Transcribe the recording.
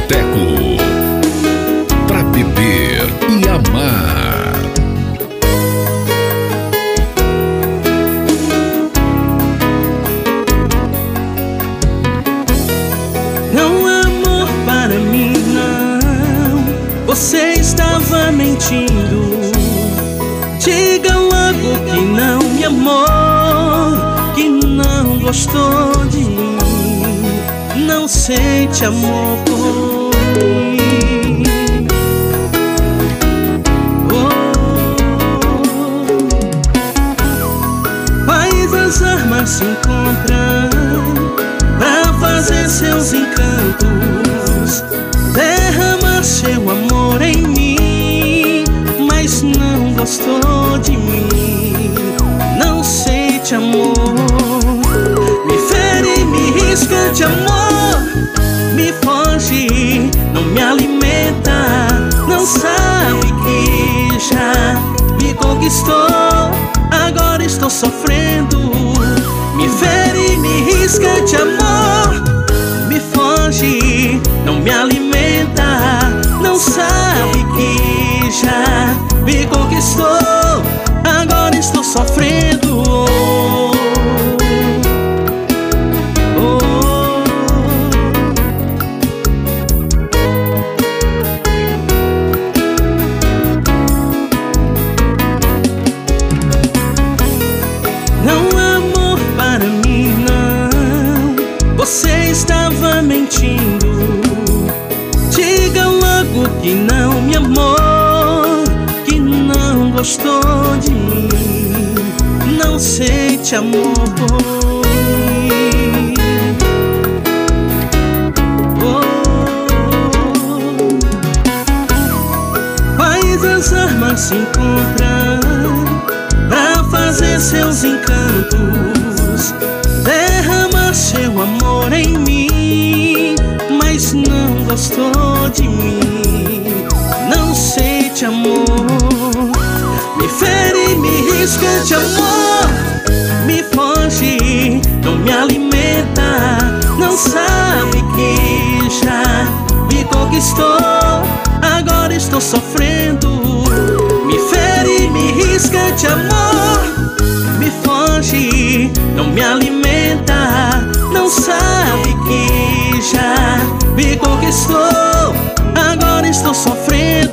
Boteco, pra beber e amar. Não, amor, para mim não, você estava mentindo. Diga logo que não me amou, que não gostou de mim, não sente amor por mim. Faz as armas se encontram pra fazer seus encantos, derrama seu amor em mim, mas não gostou de mim, não sente amor. Me fere, me risca de amor, me foge, não me alimenta, não sabe que já me conquistou, agora estou sofrendo. Me fere, me risca de amor, me foge, não me alimenta, não sabe que já me conquistou, agora estou sofrendo. Você estava mentindo. Diga logo que não me amou, que não gostou de mim, não sente amor por mim. Faz as armas se encontram pra fazer seus encantos, derrama seu amor em mim, mas não gostou de mim, não sente amor. Me fere, me risca de amor, me foge, não me alimenta, não sabe que já me conquistou, agora estou sofrendo. Me fere, me risca de amor, me foge, não me alimenta, não sabe que já me conquistou, agora estou sofrendo.